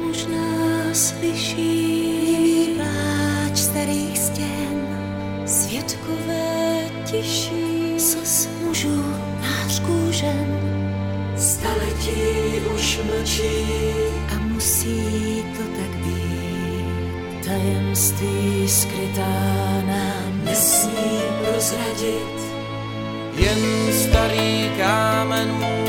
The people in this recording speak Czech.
možná slyší pláč starých stěn, světkové tiší slz mužů, nářků žen. Staletí už mlčí A musí to tak být, tajemství skrytá nám nesmí prozradit. Jen starý kámen